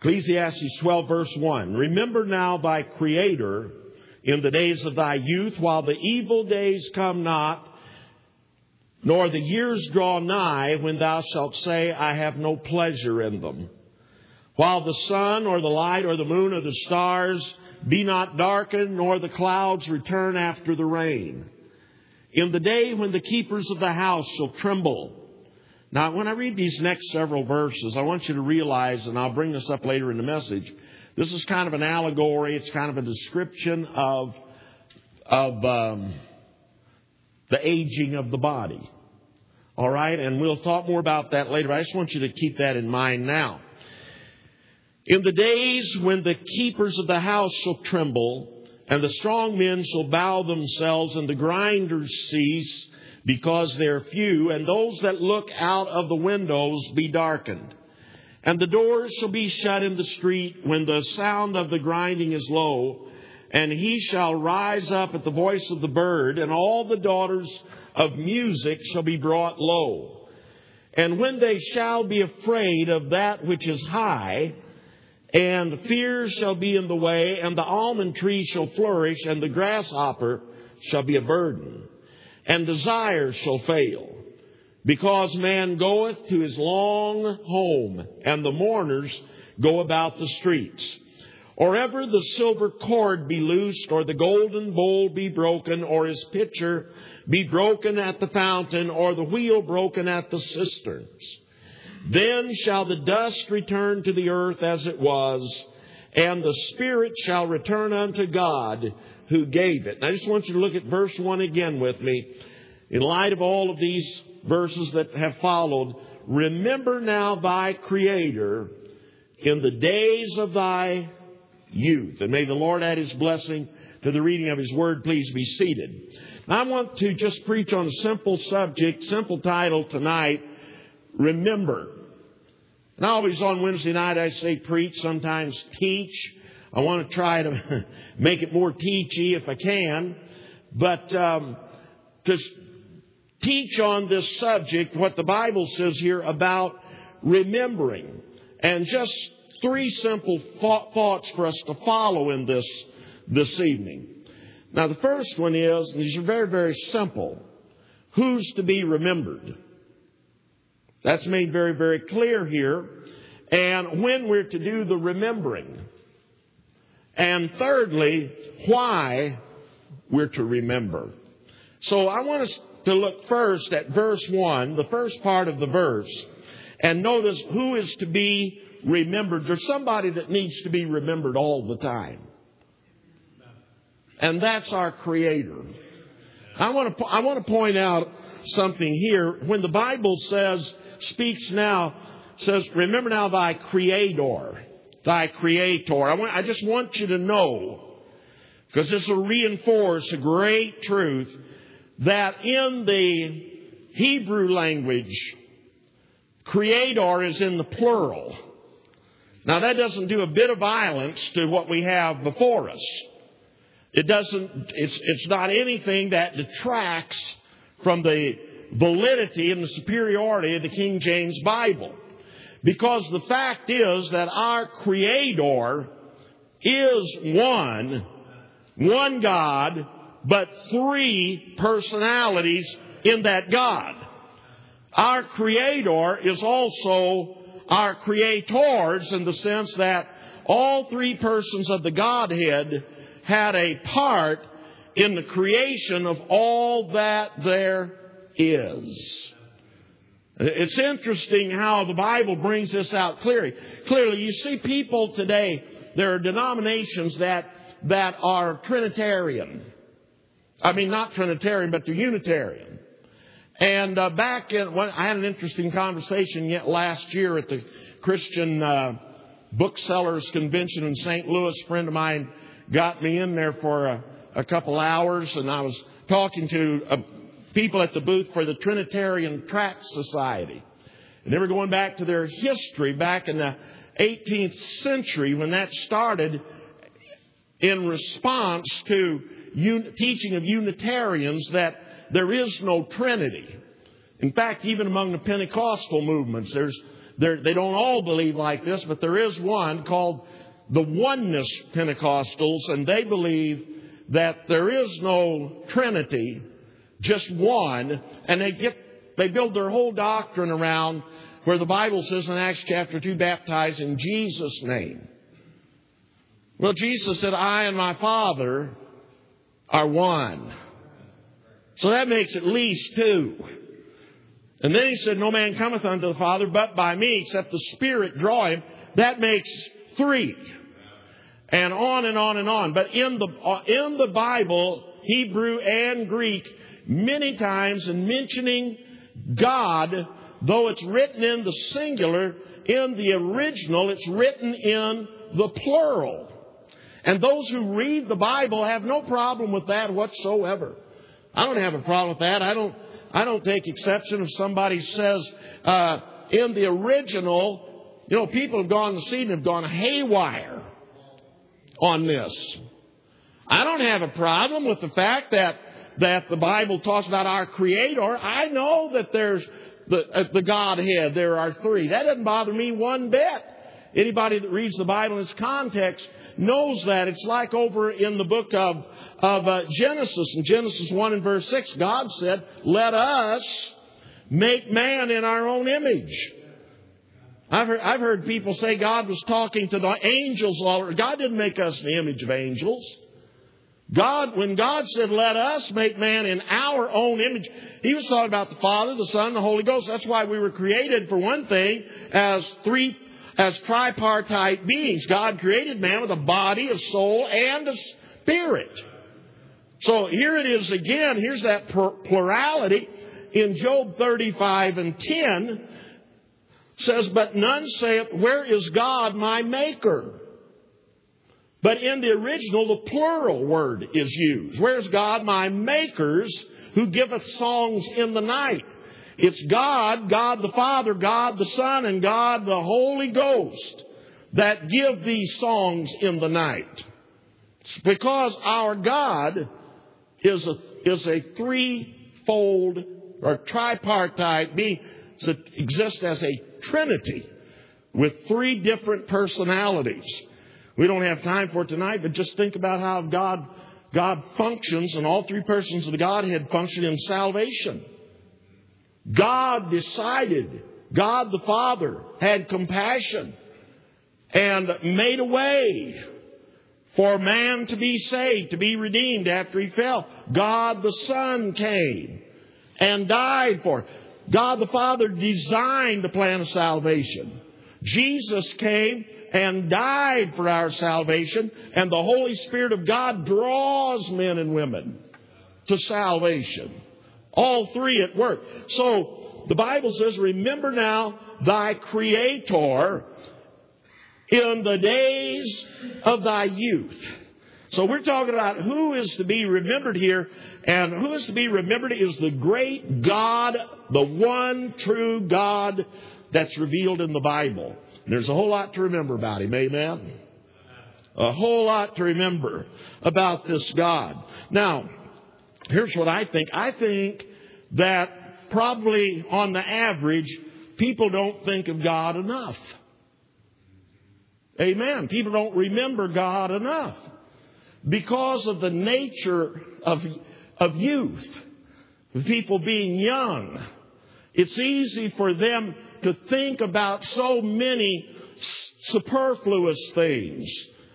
Ecclesiastes 12 verse 1. Remember now thy Creator in the days of thy youth, while the evil days come not, nor the years draw nigh, when thou shalt say, I have no pleasure in them. While the sun or the light or the moon or the stars be not darkened, nor the clouds return after the rain. In the day when the keepers of the house shall tremble. Now, when I read these next several verses, I want you to realize, and I'll bring this up later in the message, this is kind of an allegory. It's kind of a description of the aging of the body. All right? And we'll talk more about that later. But I just want you to keep that in mind now. In the days when the keepers of the house shall tremble, and the strong men shall bow themselves, and the grinders cease, because they're few, and those that look out of the windows be darkened. And the doors shall be shut in the street when the sound of the grinding is low, and he shall rise up at the voice of the bird, and all the daughters of music shall be brought low. And when they shall be afraid of that which is high, and fear shall be in the way, and the almond tree shall flourish, and the grasshopper shall be a burden. And desire shall fail, because man goeth to his long home, and the mourners go about the streets. Or ever the silver cord be loosed, or the golden bowl be broken, or his pitcher be broken at the fountain, or the wheel broken at the cisterns. Then shall the dust return to the earth as it was, and the spirit shall return unto God who gave it. And I just want you to look at verse 1 again with me. In light of all of these verses that have followed, remember now thy Creator in the days of thy youth. And may the Lord add His blessing to the reading of His Word. Please be seated. Now, I want to just preach on a simple subject, simple title tonight, Remember. And always on Wednesday night I say preach, sometimes teach. I want to try to make it more teachy if I can. But to teach on this subject, what the Bible says here about remembering. And just three simple thoughts for us to follow in this evening. Now, the first one is, and these are very, very simple, who's to be remembered? That's made very, very clear here. And when we're to do the remembering. And thirdly, why we're to remember. So I want us to look first at verse 1, the first part of the verse, and notice who is to be remembered. There's somebody that needs to be remembered all the time. And that's our Creator. I want to point out something here. When the Bible speaks now, says, remember now thy Creator. Thy Creator. I just want you to know, because this will reinforce a great truth, that in the Hebrew language, Creator is in the plural. Now that doesn't do a bit of violence to what we have before us. It's not anything that detracts from the validity and the superiority of the King James Bible. Because the fact is that our Creator is one God, but three personalities in that God. Our Creator is also our creators in the sense that all three persons of the Godhead had a part in the creation of all that there is. It's interesting how the Bible brings this out clearly. You see people today, there are denominations that are Trinitarian. I mean, not Trinitarian, but they're Unitarian. And I had an interesting conversation yet last year at the Christian Booksellers Convention in St. Louis. A friend of mine got me in there for a couple hours, and I was talking to people at the booth for the Trinitarian Tract Society. And they were going back to their history back in the 18th century when that started in response to teaching of Unitarians that there is no Trinity. In fact, even among the Pentecostal movements, They don't all believe like this, but there is one called the Oneness Pentecostals, and they believe that there is no Trinity, just one, and they build their whole doctrine around where the Bible says in Acts chapter 2, baptize in Jesus' name. Well, Jesus said, I and my Father are one. So that makes at least two. And then he said, no man cometh unto the Father but by me, except the Spirit draw him. That makes three. And on and on and on. But in the Bible, Hebrew and Greek, many times in mentioning God, though it's written in the singular, in the original it's written in the plural. And those who read the Bible have no problem with that whatsoever. I don't have a problem with that. I don't take exception if somebody says in the original, people have gone to see and have gone haywire on this. I don't have a problem with the fact that the Bible talks about our Creator. I know that there's the Godhead. There are three. That doesn't bother me one bit. Anybody that reads the Bible in its context knows that. It's like over in the book of Genesis. In Genesis 1 and verse 6, God said, let us make man in our own image. I've heard people say God was talking to the angels. God didn't make us in the image of angels. When God said, let us make man in our own image, He was talking about the Father, the Son, and the Holy Ghost. That's why we were created, for one thing, as tripartite beings. God created man with a body, a soul, and a spirit. So here it is again. Here's that plurality. In Job 35 and 10 says, but none saith, where is God my maker? But in the original, the plural word is used. Where's God my makers, who giveth songs in the night? It's God, God the Father, God the Son, and God the Holy Ghost that give these songs in the night. It's because our God is a threefold or tripartite being that exists as a trinity with three different personalities. We don't have time for it tonight, but just think about how God functions, and all three persons of the Godhead function in salvation. God decided, God the Father had compassion and made a way for man to be saved, to be redeemed after he fell. God the Son came and died for it. God the Father designed the plan of salvation. Jesus came and died for our salvation, and the Holy Spirit of God draws men and women to salvation. All three at work. So the Bible says, remember now thy Creator in the days of thy youth. So we're talking about who is to be remembered here. And who is to be remembered is the great God, the one true God that's revealed in the Bible. There's a whole lot to remember about Him. Amen? A whole lot to remember about this God. Now, here's what I think. I think that probably on the average, people don't think of God enough. Amen. People don't remember God enough because of the nature of youth, people being young. It's easy for them to think about so many superfluous things,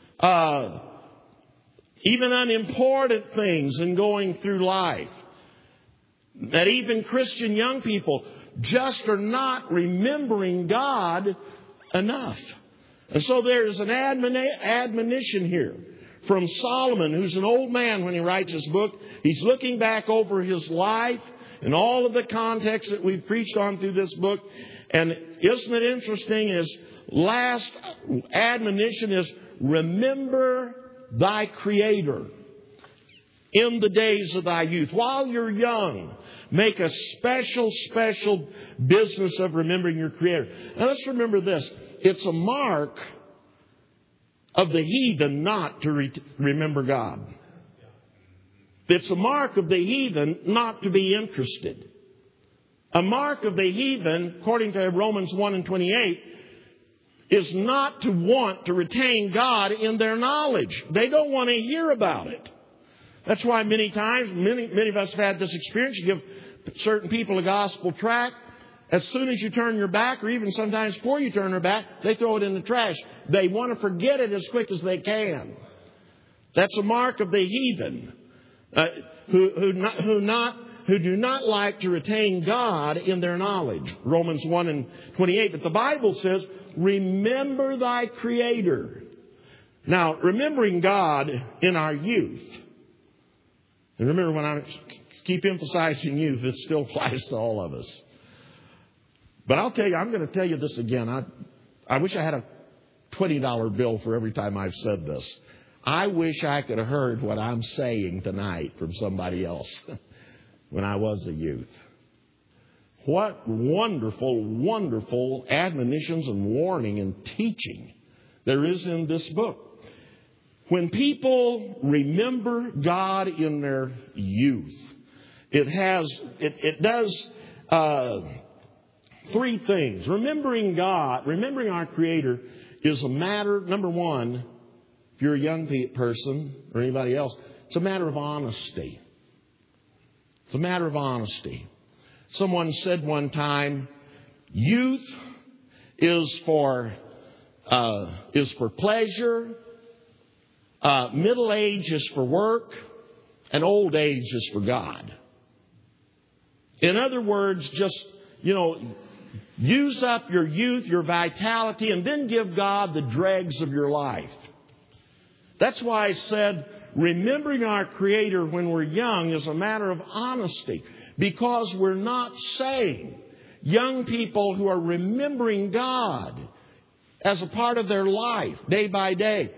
even unimportant things in going through life. That even Christian young people just are not remembering God enough. And so there's an admonition here from Solomon, who's an old man when he writes his book. He's looking back over his life and all of the context that we've preached on through this book. And isn't it interesting? His last admonition is, remember thy Creator in the days of thy youth. While you're young, make a special business of remembering your Creator. Now let's remember this. It's a mark of the heathen not to remember God. It's a mark of the heathen not to be interested. A mark of the heathen, according to Romans 1:28, is not to want to retain God in their knowledge. They don't want to hear about it. That's why many times, many of us have had this experience. You give certain people a gospel tract. As soon as you turn your back, or even sometimes before you turn your back, they throw it in the trash. They want to forget it as quick as they can. That's a mark of the heathen, who do not like to retain God in their knowledge. Romans 1:28. But the Bible says, remember thy Creator. Now, remembering God in our youth. And remember, when I keep emphasizing youth, it still applies to all of us. But I'll tell you, I'm going to tell you this again. I wish I had a $20 bill for every time I've said this. I wish I could have heard what I'm saying tonight from somebody else when I was a youth. What wonderful, wonderful admonitions and warning and teaching there is in this book. When people remember God in their youth, it does three things. Remembering God, remembering our Creator, is a matter, number one, if you're a young person or anybody else, it's a matter of honesty. It's a matter of honesty. Someone said one time, youth is for pleasure, middle age is for work, and old age is for God. In other words, just, use up your youth, your vitality, and then give God the dregs of your life. That's why I said remembering our Creator when we're young is a matter of honesty. Because we're not saying young people who are remembering God as a part of their life day by day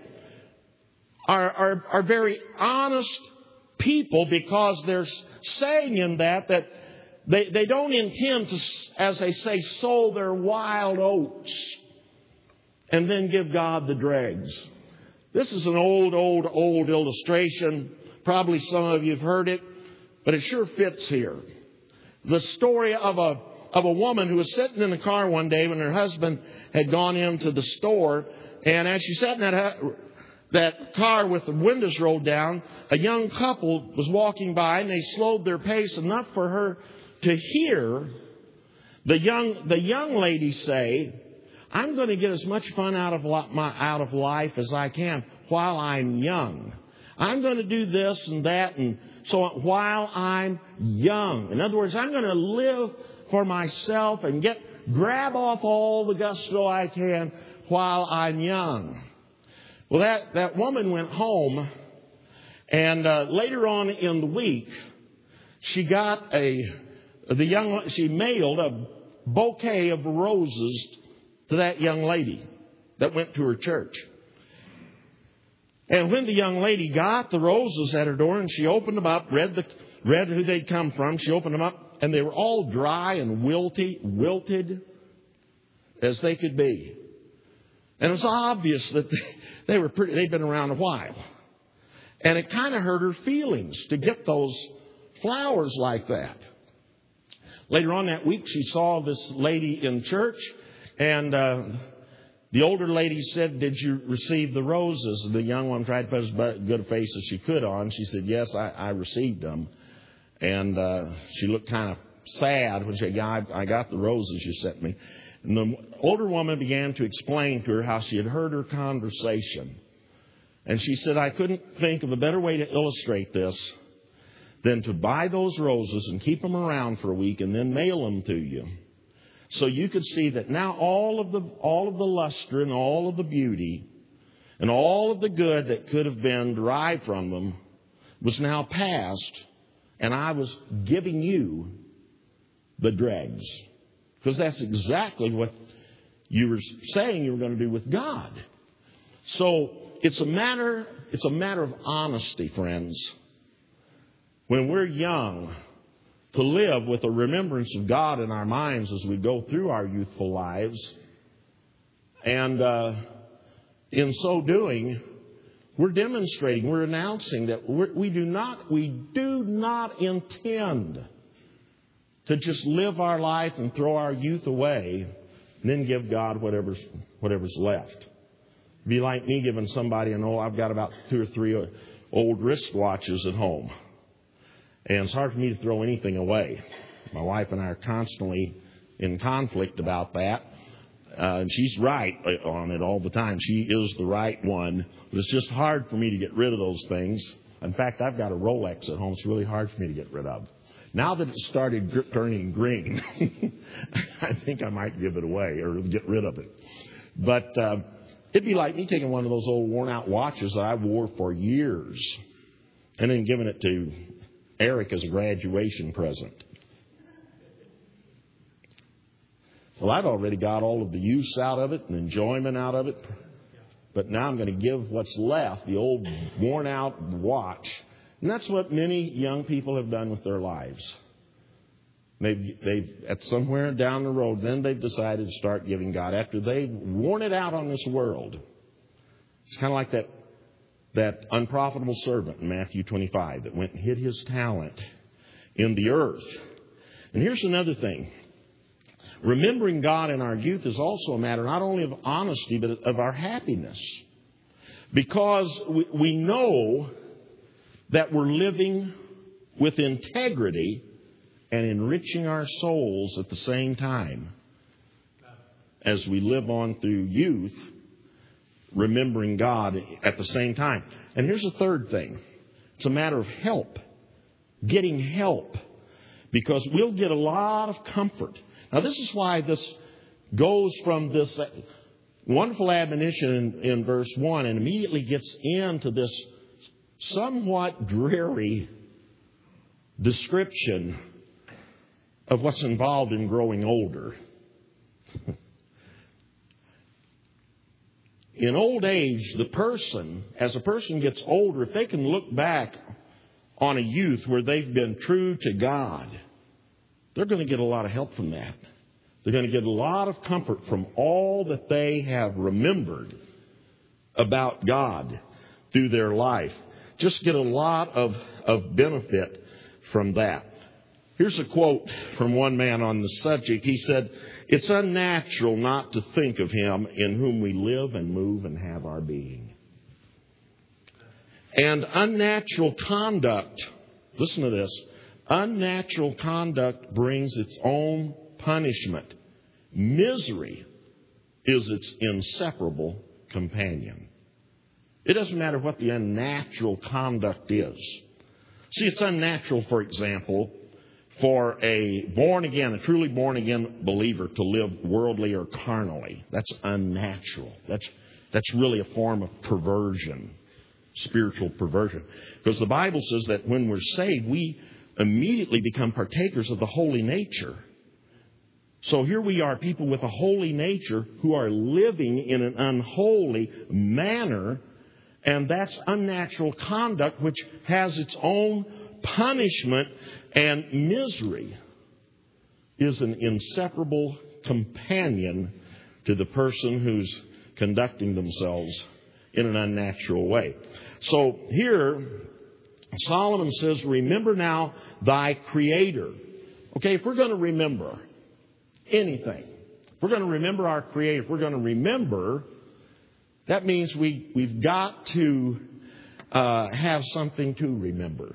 are very honest people, because they're saying in that they don't intend to, as they say, sow their wild oats and then give God the dregs. This is an old illustration. Probably some of you have heard it, but it sure fits here. The story of a woman who was sitting in the car one day when her husband had gone into the store, and as she sat in that car with the windows rolled down, a young couple was walking by, and they slowed their pace enough for her to hear the young lady say, I'm going to get as much fun out of life as I can while I'm young. I'm going to do this and that and so on while I'm young. In other words, I'm going to live for myself and grab off all the gusto I can while I'm young. Well, that woman went home, and later on in the week, she mailed a bouquet of roses to that young lady that went to her church. And when the young lady got the roses at her door and she opened them up, read who they'd come from, she opened them up, and they were all dry and wilted as they could be. And it was obvious that they'd been around a while. And it kind of hurt her feelings to get those flowers like that. Later on that week, she saw this lady in church, and the older lady said, did you receive the roses? And the young one tried to put as good a face as she could on. She said, yes, I received them. And she looked kind of sad when she said, yeah, I got the roses you sent me. And the older woman began to explain to her how she had heard her conversation. And she said, I couldn't think of a better way to illustrate this than to buy those roses and keep them around for a week and then mail them to you. So you could see that now all of the luster and all of the beauty and all of the good that could have been derived from them was now past, and I was giving you the dregs. Because that's exactly what you were saying you were going to do with God. So it's a matter of honesty, friends. When we're young, to live with a remembrance of God in our minds as we go through our youthful lives. And in so doing, we're demonstrating, we're announcing that we do not intend to just live our life and throw our youth away and then give God whatever's left. Be like me giving somebody I've got about 2 or 3 old wristwatches at home. And it's hard for me to throw anything away. My wife and I are constantly in conflict about that. And she's right on it all the time. She is the right one. But it's just hard for me to get rid of those things. In fact, I've got a Rolex at home. It's really hard for me to get rid of. Now that it started turning green, I think I might give it away or get rid of it. But it'd be like me taking one of those old worn-out watches that I wore for years and then giving it to Eric as a graduation present. Well, I've already got all of the use out of it and enjoyment out of it. But now I'm going to give what's left, the old worn-out watch. And that's what many young people have done with their lives. They've at somewhere down the road, then they've decided to start giving God after they've worn it out on this world. It's kind of like that unprofitable servant in Matthew 25 that went and hid his talent in the earth. And here's another thing. Remembering God in our youth is also a matter not only of honesty, but of our happiness. Because we know that we're living with integrity and enriching our souls at the same time as we live on through youth, remembering God at the same time. And here's a third thing. It's a matter of help, getting help, because we'll get a lot of comfort. Now, this is why this goes from this wonderful admonition in verse 1 and immediately gets into this somewhat dreary description of what's involved in growing older. In old age, as a person gets older, if they can look back on a youth where they've been true to God, they're going to get a lot of help from that. They're going to get a lot of comfort from all that they have remembered about God through their life. Just get a lot of benefit from that. Here's a quote from one man on the subject. He said, "It's unnatural not to think of Him in whom we live and move and have our being." And unnatural conduct, listen to this, unnatural conduct brings its own punishment. Misery is its inseparable companion. It doesn't matter what the unnatural conduct is. See, it's unnatural, for example, for a truly born-again believer to live worldly or carnally. That's unnatural. That's really a form of perversion, spiritual perversion. Because the Bible says that when we're saved, we immediately become partakers of the holy nature. So here we are, people with a holy nature who are living in an unholy manner, and that's unnatural conduct which has its own punishment, and misery is an inseparable companion to the person who's conducting themselves in an unnatural way. So here, Solomon says, remember now thy Creator. Okay, if we're going to remember anything, if we're going to remember our Creator, if we're going to remember, that means we've got to have something to remember.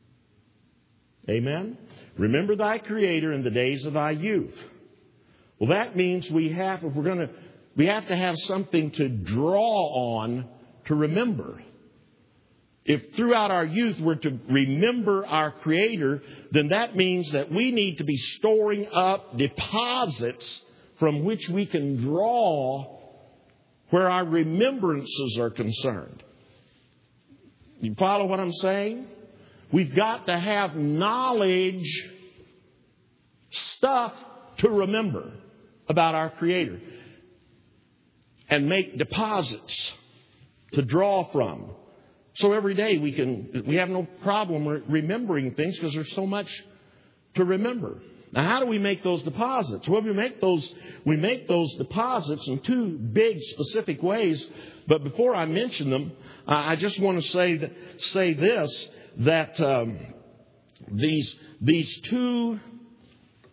Amen? Remember thy Creator in the days of thy youth. Well, that means we have to have something to draw on to remember. If throughout our youth we're to remember our Creator, then that means that we need to be storing up deposits from which we can draw where our remembrances are concerned. You follow what I'm saying? We've got to have knowledge, stuff to remember about our Creator, and make deposits to draw from. So every day we have no problem remembering things because there's so much to remember. Now, how do we make those deposits? Well, we make those deposits in two big specific ways. But before I mention them, I just want to say this, that these two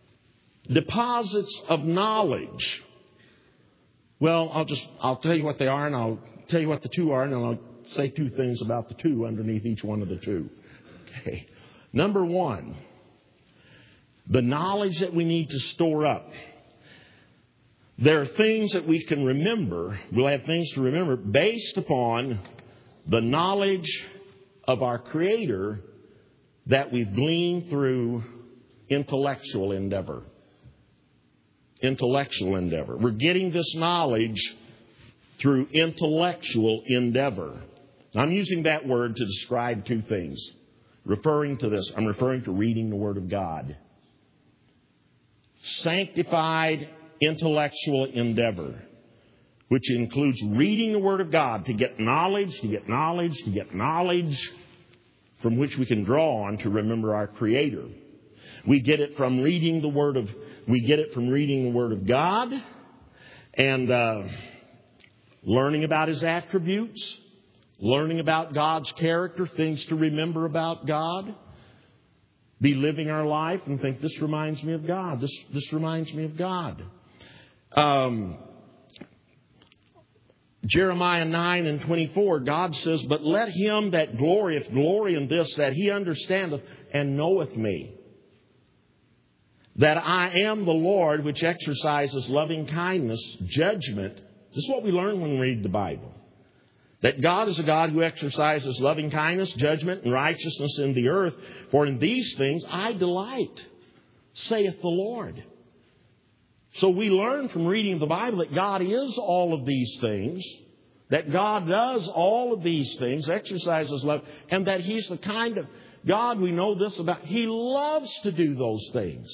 deposits of knowledge. Well, I'll tell you what they are, and I'll tell you what the two are, and then I'll say two things about the two underneath each one of the two. Okay. Number one, the knowledge that we need to store up. There are things that we can remember. We'll have things to remember based upon the knowledge of our Creator that we've gleaned through intellectual endeavor. Intellectual endeavor. We're getting this knowledge through intellectual endeavor. I'm using that word to describe two things. Referring to this, I'm referring to reading the Word of God. Sanctified intellectual endeavor, which includes reading the Word of God to get knowledge, from which we can draw on to remember our Creator. We get it from reading the Word of God and learning about His attributes, learning about God's character, things to remember about God. Be living our life and think, this reminds me of God. This reminds me of God. Jeremiah 9:24, God says, but let him that glorieth glory in this, that he understandeth and knoweth me, that I am the Lord which exercises loving kindness, judgment. This is what we learn when we read the Bible. That God is a God who exercises loving kindness, judgment, and righteousness in the earth. For in these things I delight, saith the Lord. So we learn from reading the Bible that God is all of these things, that God does all of these things, exercises love, and that He's the kind of God we know this about. He loves to do those things.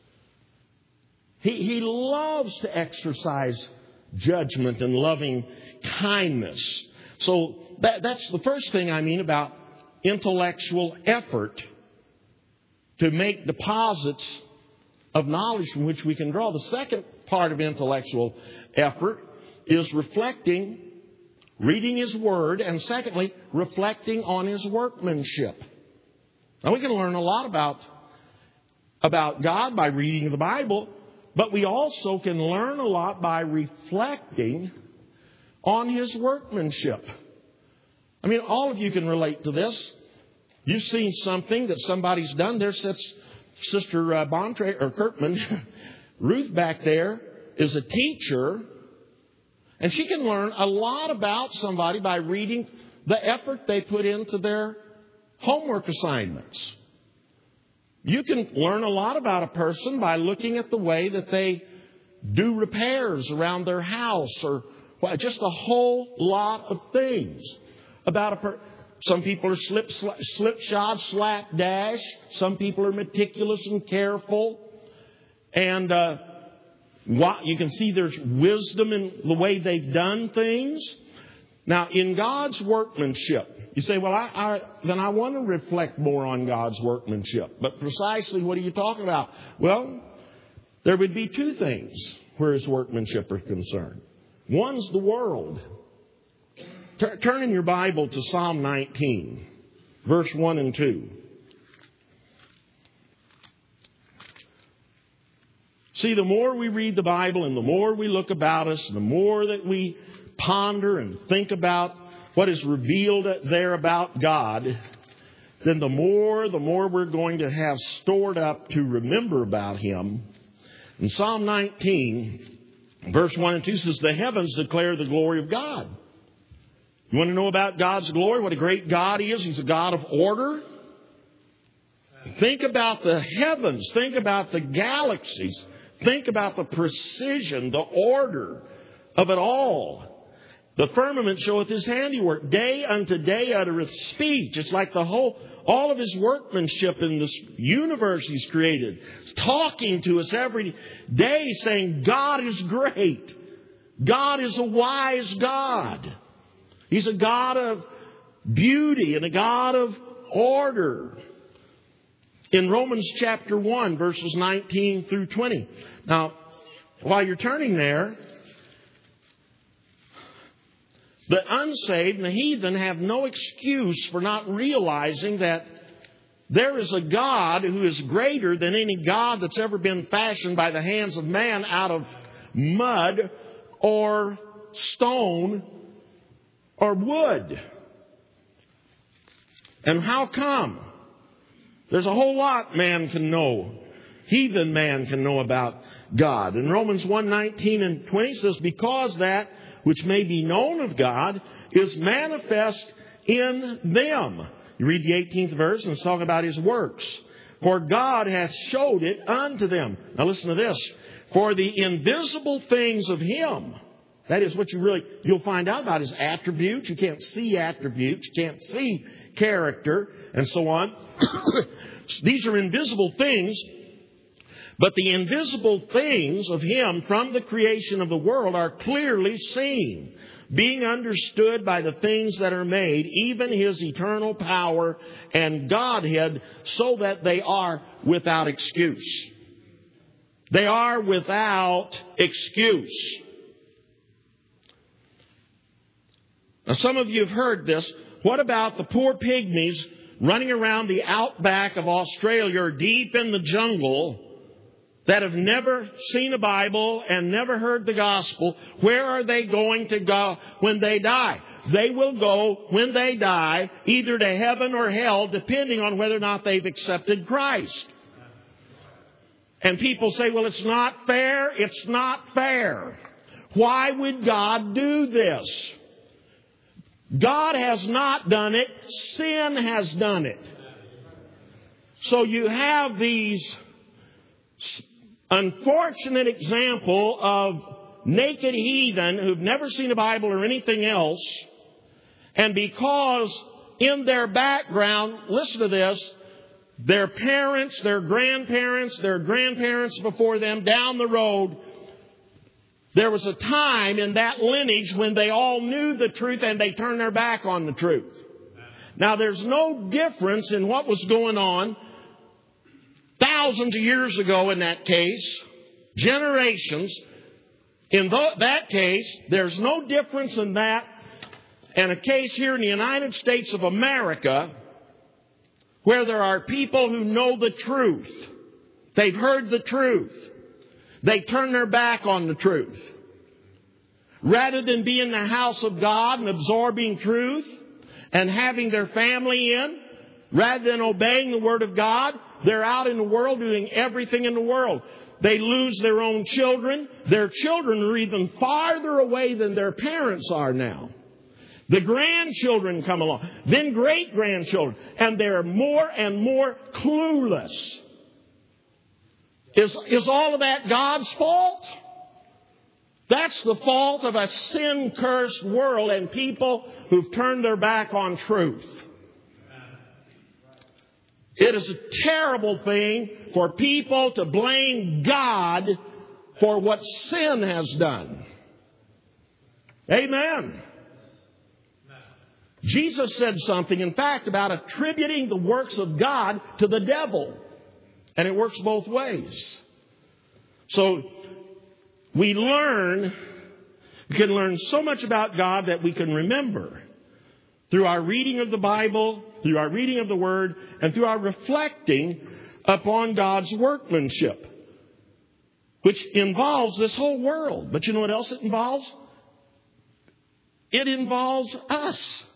He loves to exercise judgment and loving kindness. So that's the first thing I mean about intellectual effort to make deposits of knowledge from which we can draw. The second part of intellectual effort is reflecting, reading His Word, and secondly, reflecting on His workmanship. Now we can learn a lot about God by reading the Bible, but we also can learn a lot by reflecting on His workmanship. I mean, all of you can relate to this. You've seen something that somebody's done. There sits Sister Bontre or Kirkman. Ruth back there is a teacher, and she can learn a lot about somebody by reading the effort they put into their homework assignments. You can learn a lot about a person by looking at the way that they do repairs around their house, or just a whole lot of things about a person. Some people are slipshod, slapdash. Some people are meticulous and careful. And you can see there's wisdom in the way they've done things. Now, in God's workmanship, you say, well, then I want to reflect more on God's workmanship. But precisely what are you talking about? Well, there would be two things where His workmanship are concerned. One's the world. Turn in your Bible to Psalm 19, verse 1 and 2. See, the more we read the Bible and the more we look about us, the more that we ponder and think about what is revealed there about God, then the more we're going to have stored up to remember about Him. In Psalm 19, verse 1 and 2 says, the heavens declare the glory of God. You want to know about God's glory? What a great God He is. He's a God of order. Think about the heavens. Think about the galaxies. Think about the precision, the order of it all. The firmament showeth His handiwork. Day unto day uttereth speech. It's like all of His workmanship in this universe He's created. It's talking to us every day saying, God is great. God is a wise God. He's a God of beauty and a God of order. In Romans chapter 1, verses 19 through 20. Now, while you're turning there, the unsaved and the heathen have no excuse for not realizing that There is a God who is greater than any God that's ever been fashioned by the hands of man out of mud or stone or wood. And how come? There's a whole lot man can know. Heathen man can know about God. In Romans 1:19 and 20 says, because that which may be known of God is manifest in them. You read the 18th verse and it's talking about His works. For God hath showed it unto them. Now listen to this. For the invisible things of Him. That is what you'll find out about His attributes. You can't see attributes. You can't see character and so on. These are invisible things. But the invisible things of Him from the creation of the world are clearly seen, being understood by the things that are made, even His eternal power and Godhead, so that they are without excuse. They are without excuse. Now, some of you have heard this. What about the poor pygmies running around the outback of Australia or deep in the jungle that have never seen a Bible and never heard the gospel? Where are they going to go when they die? They will go, when they die, either to heaven or hell, depending on whether or not they've accepted Christ. And people say, well, it's not fair. It's not fair. Why would God do this? God has not done it. Sin has done it. So you have these unfortunate example of naked heathen who've never seen a Bible or anything else. And because in their background, listen to this, their parents, their grandparents before them down the road, there was a time in that lineage when they all knew the truth and they turned their back on the truth. Now, there's no difference in what was going on thousands of years ago in that case, generations. In that case, there's no difference in that and a case here in the United States of America where there are people who know the truth. They've heard the truth. They turn their back on the truth. Rather than be in the house of God and absorbing truth and having their family in, rather than obeying the Word of God, they're out in the world doing everything in the world. They lose their own children. Their children are even farther away than their parents are now. The grandchildren come along, then great-grandchildren, and they're more and more clueless. Is all of that God's fault? That's the fault of a sin-cursed world and people who've turned their back on truth. It is a terrible thing for people to blame God for what sin has done. Amen. Jesus said something, in fact, about attributing the works of God to the devil. And it works both ways. So we can learn so much about God that we can remember through our reading of the Bible, through our reading of the Word, and through our reflecting upon God's workmanship, which involves this whole world. But you know what else it involves? It involves us.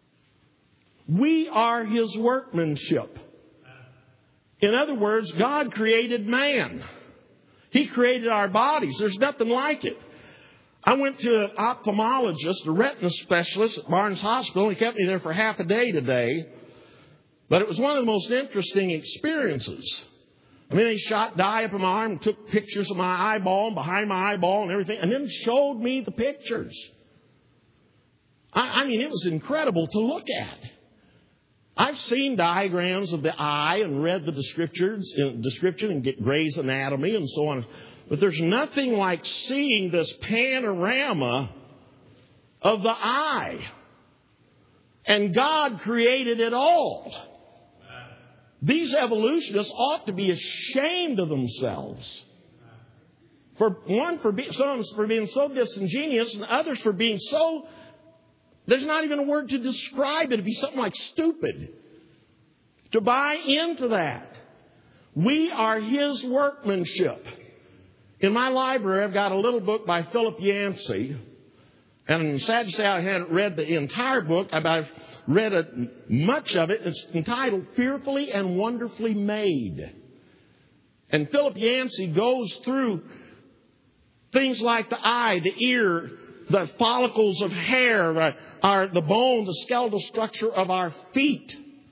We are His workmanship. In other words, God created man. He created our bodies. There's nothing like it. I went to an ophthalmologist, a retina specialist at Barnes Hospital. He kept me there for half a day today. But it was one of the most interesting experiences. I mean, they shot dye up in my arm and took pictures of my eyeball and behind my eyeball and everything, and then showed me the pictures. I mean, it was incredible to look at. I've seen diagrams of the eye and read the description and get Gray's Anatomy and so on. But there's nothing like seeing this panorama of the eye. And God created it all. These evolutionists ought to be ashamed of themselves. Some for being so disingenuous, and others for being so... There's not even a word to describe it. It'd be something like stupid. to buy into that. We are His workmanship. In my library, I've got a little book by Philip Yancey. And I'm sad to say I hadn't read the entire book. I've read much of it. It's entitled Fearfully and Wonderfully Made. And Philip Yancey goes through things like the eye, the ear, the follicles of hair, the bones, the skeletal structure of our feet.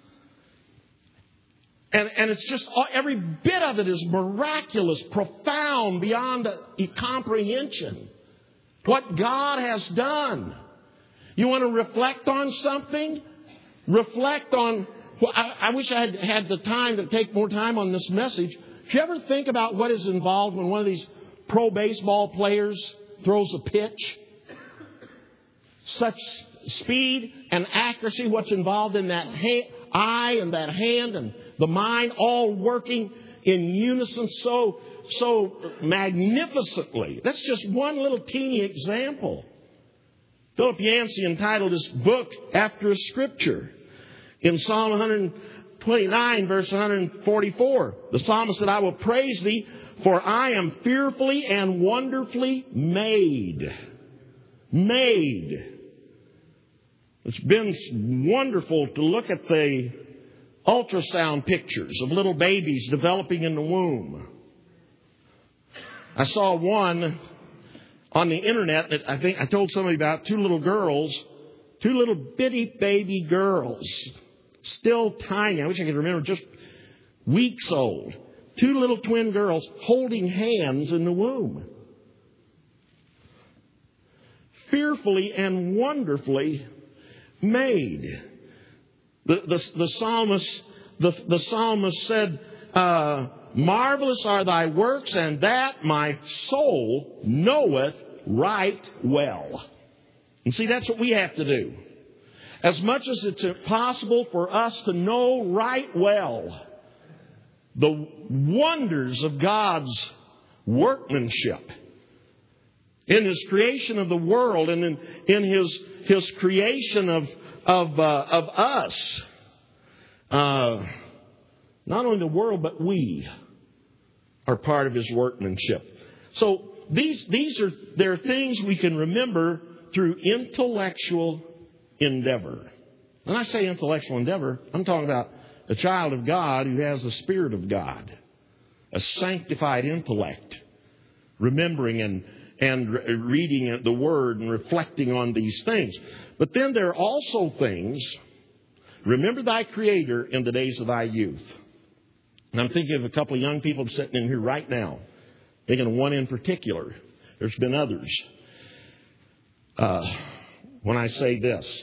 And it's just, every bit of it is miraculous, profound, beyond comprehension. What God has done. You want to reflect on something? Reflect on, I wish I had the time to take more time on this message. Do you ever think about what is involved when one of these pro baseball players throws a pitch? Such speed and accuracy, what's involved in that eye and that hand and the mind all working in unison so magnificently. That's just one little teeny example. Philip Yancey entitled his book after a scripture. In Psalm 129, verse 144, the psalmist said, I will praise thee, for I am fearfully and wonderfully made. Made. It's been wonderful to look at the ultrasound pictures of little babies developing in the womb. I saw one on the internet that I think I told somebody about, two little bitty baby girls, still tiny. I wish I could remember, just weeks old. Two little twin girls holding hands in the womb. Fearfully and wonderfully made. The psalmist said, marvelous are thy works, and that my soul knoweth right well. And see, that's what we have to do. As much as it's impossible for us to know right well the wonders of God's workmanship in His creation of the world and in His creation of us, not only the world, but we are part of His workmanship. So there are things we can remember through intellectual endeavor. When I say intellectual endeavor, I'm talking about a child of God who has the Spirit of God, a sanctified intellect, remembering and reading the Word and reflecting on these things. But then there are also things, remember thy Creator in the days of thy youth. And I'm thinking of a couple of young people sitting in here right now. Thinking of one in particular. There's been others. When I say this,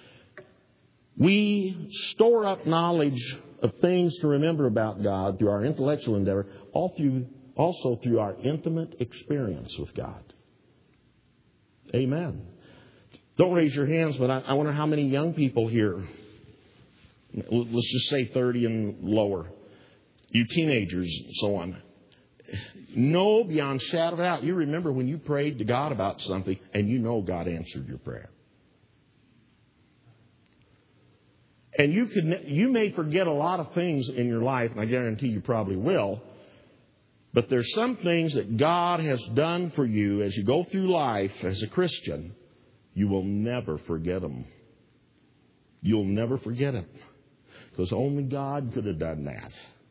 we store up knowledge of things to remember about God through our intellectual endeavor, also through our intimate experience with God. Amen. Don't raise your hands, but I wonder how many young people here, let's just say 30 and lower, you teenagers and so on, know beyond shadow of a doubt, you remember when you prayed to God about something and you know God answered your prayer. And you may forget a lot of things in your life, and I guarantee you probably will, but there's some things that God has done for you as you go through life as a Christian, you will never forget them. You'll never forget it. Because only God could have done that.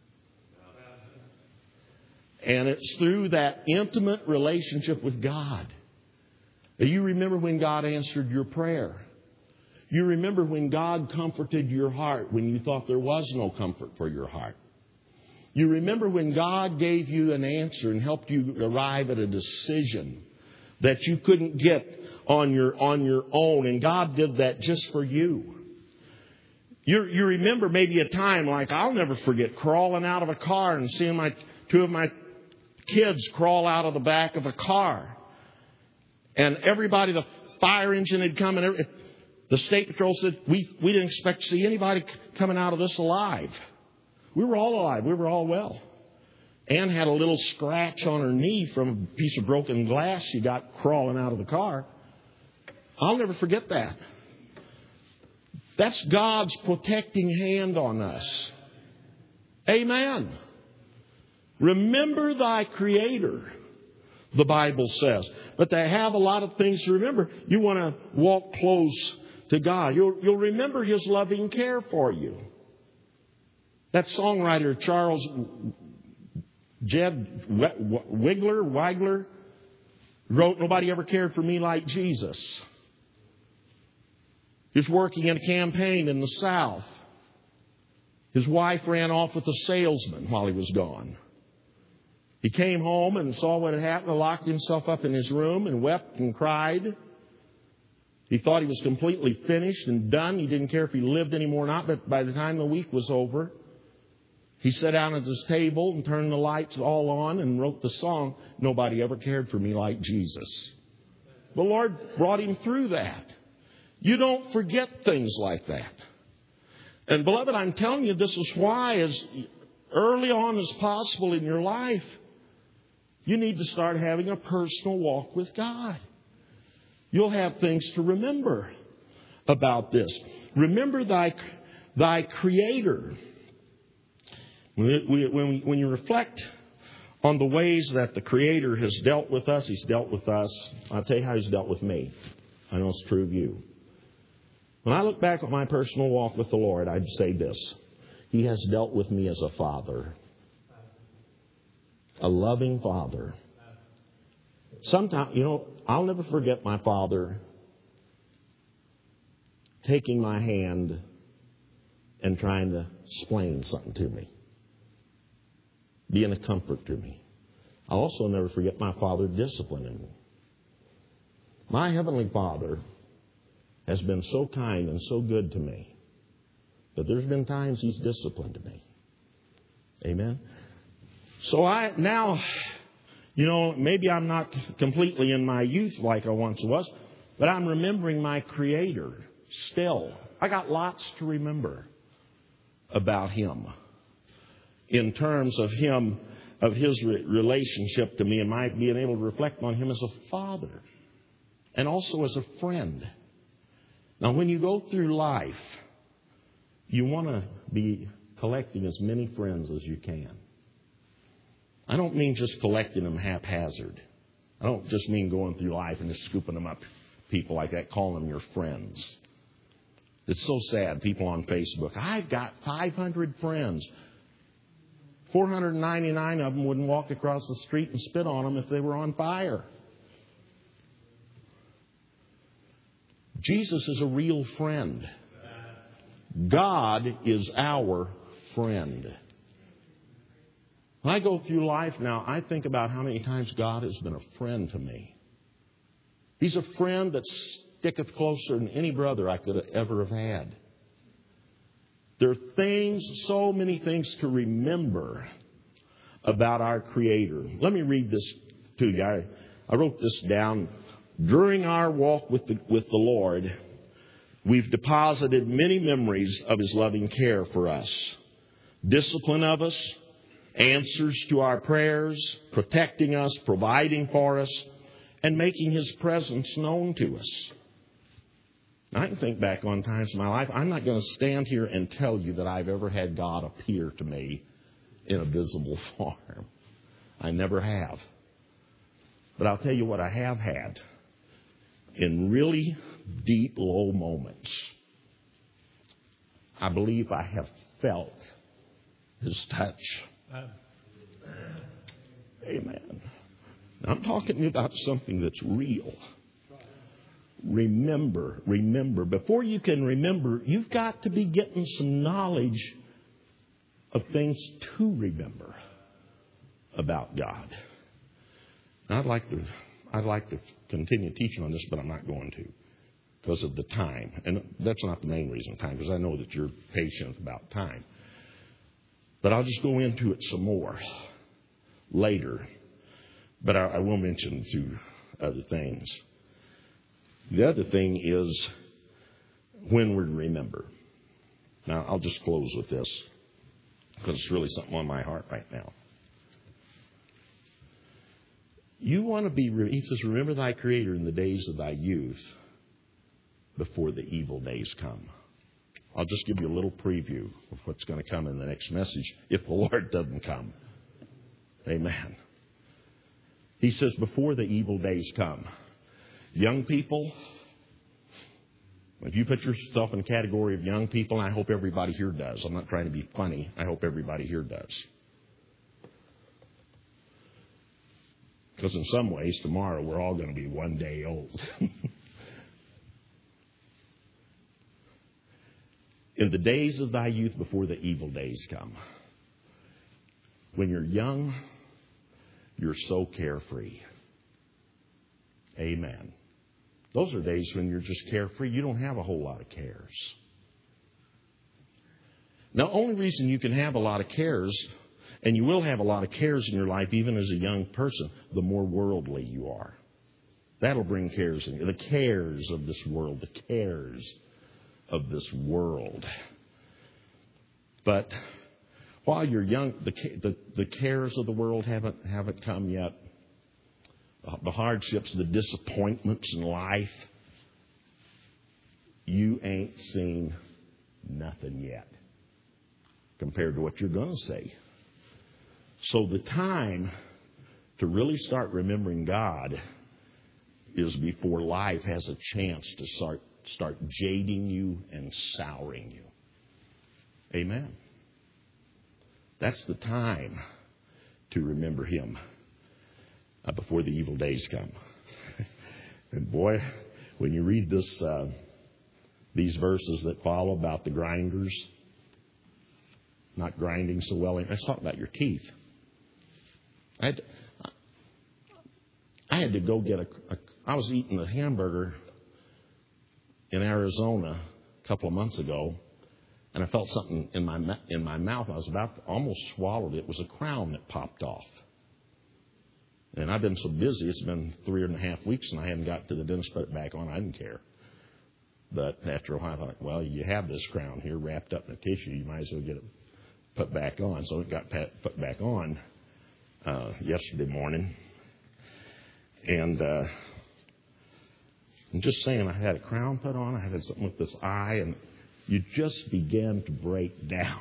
And it's through that intimate relationship with God. You remember when God answered your prayer. You remember when God comforted your heart when you thought there was no comfort for your heart. You remember when God gave you an answer and helped you arrive at a decision that you couldn't get on your own. And God did that just for you. You remember maybe a time like, I'll never forget crawling out of a car and seeing two of my kids crawl out of the back of a car. And everybody, the fire engine had come and the state patrol said, we didn't expect to see anybody coming out of this alive. We were all alive. We were all well. Ann had a little scratch on her knee from a piece of broken glass she got crawling out of the car. I'll never forget that. That's God's protecting hand on us. Amen. Remember thy Creator, the Bible says. But they have a lot of things to remember. You want to walk close to God. You'll remember His loving care for you. That songwriter, Charles Jed Wigler, wrote, "Nobody ever cared for me like Jesus." He was working in a campaign in the South. His wife ran off with a salesman while he was gone. He came home and saw what had happened and locked himself up in his room and wept and cried. He thought he was completely finished and done. He didn't care if he lived anymore or not. But by the time the week was over, he sat down at his table and turned the lights all on and wrote the song, "Nobody Ever Cared for Me Like Jesus." The Lord brought him through that. You don't forget things like that. And beloved, I'm telling you, this is why as early on as possible in your life, you need to start having a personal walk with God. You'll have things to remember about this. Remember thy Creator. When you reflect on the ways that the Creator has dealt with us, He's dealt with us. I'll tell you how He's dealt with me. I know it's true of you. When I look back at my personal walk with the Lord, I'd say this: He has dealt with me as a father. A loving father. Sometimes, I'll never forget my father taking my hand and trying to explain something to me, being a comfort to me. I'll also never forget my father disciplining me. My Heavenly Father has been so kind and so good to me, but there's been times He's disciplined me. Amen? So maybe I'm not completely in my youth like I once was, but I'm remembering my Creator still. I got lots to remember about Him in terms of Him, of His relationship to me, and my being able to reflect on Him as a father and also as a friend. Now, when you go through life, you want to be collecting as many friends as you can. I don't mean just collecting them haphazard. I don't just mean going through life and just scooping them up, people like that, calling them your friends. It's so sad, people on Facebook. I've got 500 friends. 499 of them wouldn't walk across the street and spit on them if they were on fire. Jesus is a real friend. God is our friend. When I go through life now, I think about how many times God has been a friend to me. He's a friend that sticketh closer than any brother I could ever have had. There are things, so many things to remember about our Creator. Let me read this to you. I wrote this down. During our walk with the Lord, we've deposited many memories of His loving care for us. Discipline of us, answers to our prayers, protecting us, providing for us, and making His presence known to us. I can think back on times in my life. I'm not going to stand here and tell you that I've ever had God appear to me in a visible form. I never have. But I'll tell you what I have had. In really deep, low moments, I believe I have felt His touch. Amen. Now, I'm talking about something that's real. Remember. Before you can remember, you've got to be getting some knowledge of things to remember about God. Now, I'd like to continue teaching on this, but I'm not going to because of the time. And that's not the main reason, time, because I know that you're patient about time. But I'll just go into it some more later. But I will mention two other things. The other thing is when we're to remember. Now, I'll just close with this because it's really something on my heart right now. You want to be, he says, remember thy Creator in the days of thy youth before the evil days come. I'll just give you a little preview of what's going to come in the next message if the Lord doesn't come. Amen. He says, before the evil days come. Young people, if you put yourself in the category of young people, and I hope everybody here does. I'm not trying to be funny. I hope everybody here does. Because in some ways, tomorrow, we're all going to be one day old. In the days of thy youth before the evil days come. When you're young, you're so carefree. Amen. Those are days when you're just carefree. You don't have a whole lot of cares. Now, the only reason you can have a lot of cares, and you will have a lot of cares in your life even as a young person, the more worldly you are. That'll bring cares in you. The cares of this world. The cares of this world. But while you're young, the cares of the world haven't come yet. The hardships, the disappointments in life, you ain't seen nothing yet compared to what you're going to see. So the time to really start remembering God is before life has a chance to start jading you and souring you. Amen. That's the time to remember Him before the evil days come. And boy, when you read these verses that follow about the grinders not grinding so well, let's talk about your teeth. I had to go get I was eating a hamburger in Arizona a couple of months ago, and I felt something in my mouth. I was about to almost swallowed it. It was a crown that popped off. And I've been so busy, it's been 3.5 weeks, and I hadn't got to the dentist to put it back on. I didn't care. But after a while, I thought, well, you have this crown here wrapped up in a tissue. You might as well get it put back on. So it got put back on yesterday morning. And I'm just saying, I had a crown put on. I had something with this eye, and you just began to break down.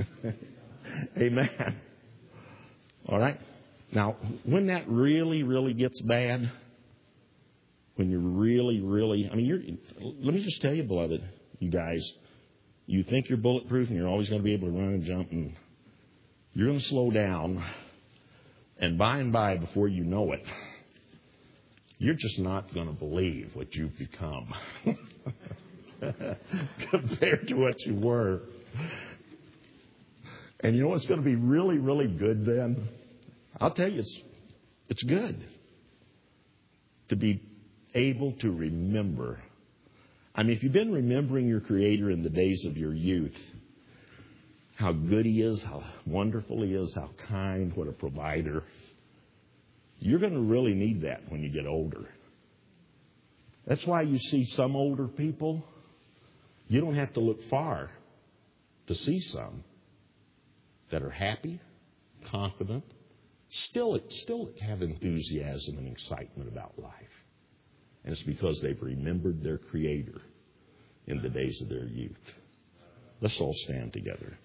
Amen. All right. Now, when that really, really gets bad, when you're really, really, let me just tell you, beloved, you guys, you think you're bulletproof and you're always going to be able to run and jump, and you're going to slow down, and by, before you know it, you're just not going to believe what you've become compared to what you were. And you know what's going to be really, really good then? I'll tell you, it's good to be able to remember. If you've been remembering your Creator in the days of your youth, how good He is, how wonderful He is, how kind, what a provider, you're going to really need that when you get older. That's why you see some older people, you don't have to look far to see some that are happy, confident, still have enthusiasm and excitement about life. And it's because they've remembered their Creator in the days of their youth. Let's all stand together.